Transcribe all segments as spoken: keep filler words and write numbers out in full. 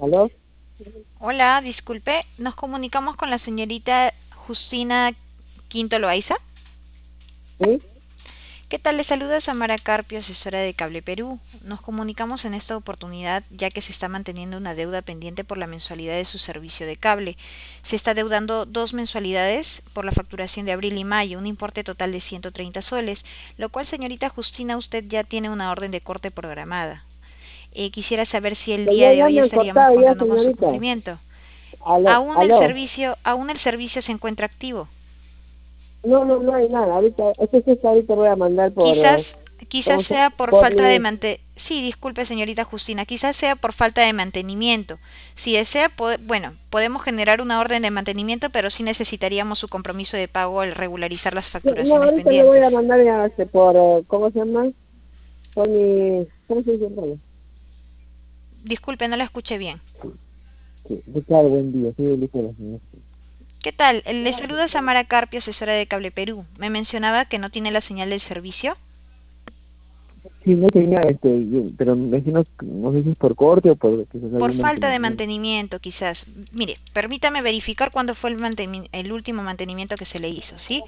¿Aló? Hola, disculpe, nos comunicamos con la señorita Justina Quinto Loaiza. ¿Sí? ¿Qué tal? Le saluda Samara Carpio, asesora de Cable Perú. Nos comunicamos en esta oportunidad ya que se está manteniendo una deuda pendiente por la mensualidad de su servicio de cable. Se está deudando dos mensualidades por la facturación de abril y mayo, un importe total de ciento treinta soles, lo cual, señorita Justina, usted ya tiene una orden de corte programada. Eh, quisiera saber si el Pero día ya, de ya hoy me han estaríamos cortado ya, contando con su señorita. cumplimiento. ¿Aló? Aún el ¿Aló? servicio, aún el servicio se encuentra activo. No, no, no hay nada. Ahorita, este sí está, ahorita voy a mandar por, Quizás, eh, quizás ¿cómo se llama? sea por Por falta de mi, mante, sí, disculpe señorita Justina, quizás sea por falta de mantenimiento. Si desea, po- bueno, podemos generar una orden de mantenimiento, pero sí necesitaríamos su compromiso de pago al regularizar las no, no, facturaciones ahorita le voy pendientes. a mandar ya, este, por, eh, ¿cómo se llama? Por mi, ¿cómo se dice? Bueno, Disculpe, no la escuché bien. sí, sí, claro, buen día. Sí, listo, la señora. ¿Qué tal? Le saluda Samara Carpio, asesora de Cable Perú. Me mencionaba que no tiene la señal del servicio. Sí, no tenía, este, yo- pero me imagino, no sé si es por corte o por quizás Por algún falta de mantenimiento. mantenimiento, quizás. Mire, permítame verificar cuándo fue el, manteni- el último mantenimiento que se le hizo, ¿sí?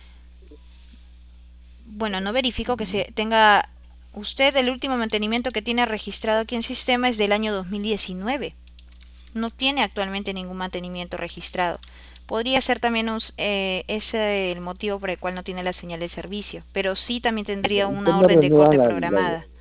Bueno, no verifico que se tenga usted el último mantenimiento que tiene registrado aquí en sistema es del año dos mil diecinueve. No tiene actualmente ningún mantenimiento registrado. Podría ser también us- eh, ese el motivo por el cual no tiene la señal de servicio, pero sí también tendría ¿Y una cuándo orden de renuevan corte la, la, programada.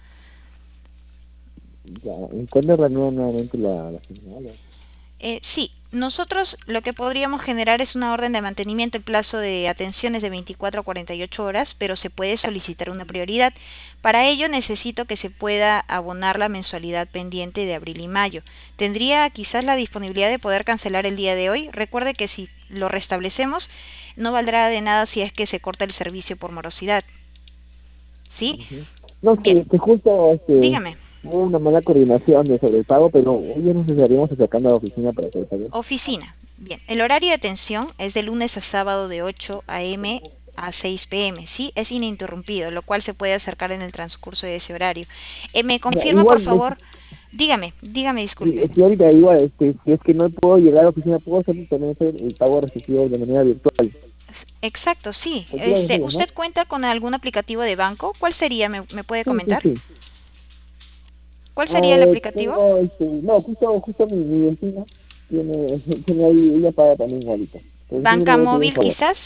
ya, ¿y cuándo renuevan nuevamente la, la señal? Eh, sí, nosotros lo que podríamos generar es una orden de mantenimiento. El plazo de atención es de veinticuatro a cuarenta y ocho horas, pero se puede solicitar una prioridad. Para ello necesito que se pueda abonar la mensualidad pendiente de abril y mayo. ¿Tendría quizás la disponibilidad de poder cancelar el día de hoy? Recuerde que si lo restablecemos, no valdrá de nada si es que se corta el servicio por morosidad. ¿Sí? Ujú. No, Bien, que, que justo este, dígame. hubo una mala coordinación de sobre el pago, pero hoy ya nos estaríamos acercando a la oficina para hacer el pago. Oficina. Bien, el horario de atención es de lunes a sábado de ocho a m a seis p m, ¿sí? Es ininterrumpido, lo cual se puede acercar en el transcurso de ese horario. Eh, ¿me Ya, confirma, por igual, me- favor? Dígame, dígame, sí, disculpe. es que ahorita igual, este, si es que no puedo llegar a la oficina, puedo hacer también hacer el pago recibido de manera virtual. Exacto, sí. ¿Por qué lo Este, hacemos, no? ¿usted cuenta con algún aplicativo de banco? ¿Cuál sería? ¿Me, me puede Sí, sí, comentar? sí. ¿Cuál sería el Eh, aplicativo? tengo, este, no, justo, justo mi, mi vecina tiene, tiene ahí, ella paga también igualita. Entonces yo le ¿Banca voy a pedir un móvil favor. quizás?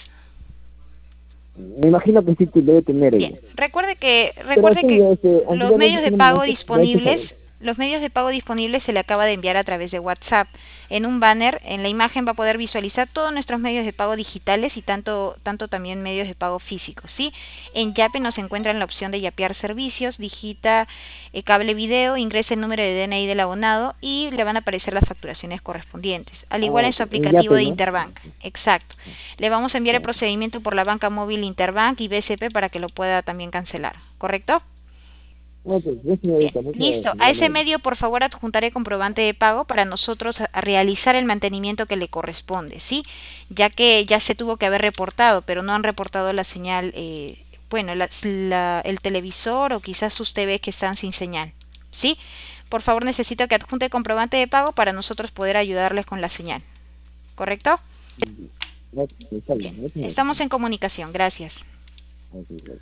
Me imagino que sí que debe tener Bien, ella. recuerde que Pero recuerde sí, que este, los anteriormente medios sí de me, pago me, me ha hecho disponibles, favor. los medios de pago disponibles se le acaba de enviar a través de WhatsApp. En un banner, en la imagen va a poder visualizar todos nuestros medios de pago digitales y tanto tanto también medios de pago físicos, ¿sí? En Yape nos encuentra en la opción de yapear servicios, digita eh, cable video, ingresa el número de D N I del abonado y le van a aparecer las facturaciones correspondientes. Al Ah, igual en ok. su En aplicativo Yape, de ¿no? Interbank. Exacto. Le vamos a enviar el Ya. procedimiento por la banca móvil Interbank y B C P para que lo pueda también cancelar, ¿correcto? Ok, ya Bien, señorita, muchas listo. gracias, muy A ese amable. medio, por favor, adjuntaré comprobante de pago para nosotros a- a realizar el mantenimiento que le corresponde, ¿sí? Ya que ya se tuvo que haber reportado, pero no han reportado la señal, eh, bueno, la- la- el televisor o quizás sus T V que están sin señal, ¿sí? Por favor, necesito que adjunte comprobante de pago para nosotros poder ayudarles con la señal, ¿correcto? No, está Bien, bien, no, señorita. estamos en comunicación. Gracias. Ok, gracias.